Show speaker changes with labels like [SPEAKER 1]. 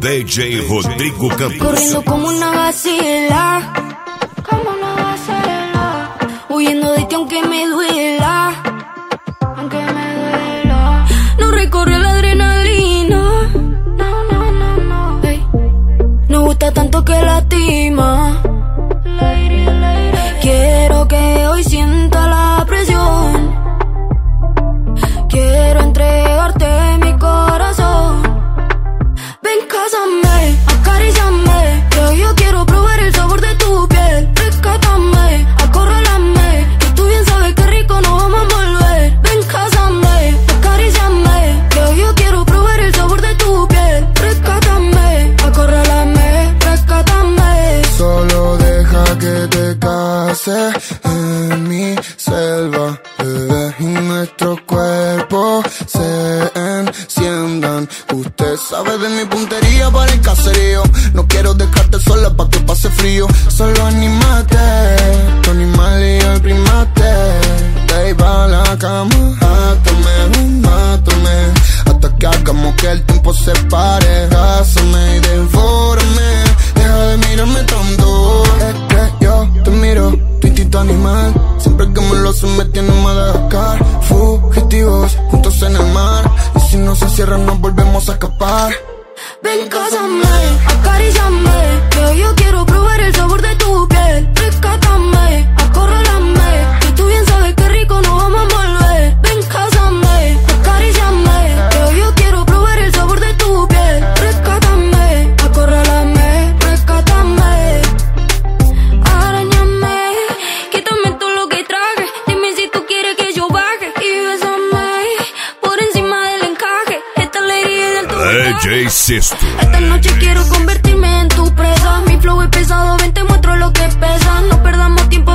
[SPEAKER 1] DJ Rodrigo Campos.
[SPEAKER 2] Corriendo como una gacela, huyendo de ti aunque me duela, no recorre la adrenalina, hey. No gusta tanto que lastima. Quiero que hoy sienta la presión, quiero entregarte mi corazón. Ven, cásame, acaríciame, que yo quiero probar el sabor de tu piel. Rescátame, acorrálame, que tú bien sabes que rico nos vamos a envolver. Ven, cásame, acaríciame, que yo quiero probar el sabor de tu piel. Rescátame, acorrálame, rescátame.
[SPEAKER 3] Solo deja que te case en mi selva, bebé, y nuestros cuerpos se enciendan. Usted sabe de mi puntería para el caserío. No quiero dejarte sola pa' que pase frío. Solo animate, tu animal y yo el primate. De ahí pa' la cama, mátame, hasta que hagamos que el tiempo se pare. Cásame y devórame, deja de mirarme tanto. Es que yo te miro, tu instinto animal. Siempre que me lo hacen me tienen Madagascar. Fugitivos, juntos en el mar. Y si no se cierran nos volvemos a escapar.
[SPEAKER 2] Ven, cásame, acaríciame, que yo quiero probar el sabor de tu piel. Rescátame, acorrálame, que tú bien sabes que rico nos vamos a envolver. Ven, cásame, acaríciame, que yo quiero probar el sabor de tu piel. Rescátame, acorrálame, rescátame. Arañame, quítame todo lo que traje. Dime si tú quieres que yo baje y bésame por encima del encaje. Esta alegría del tu
[SPEAKER 1] DJ Sesto.
[SPEAKER 2] Esta noche quiero convertirme en tu presa. Mi flow es pesado, ven te muestro lo que pesa. No perdamos tiempo,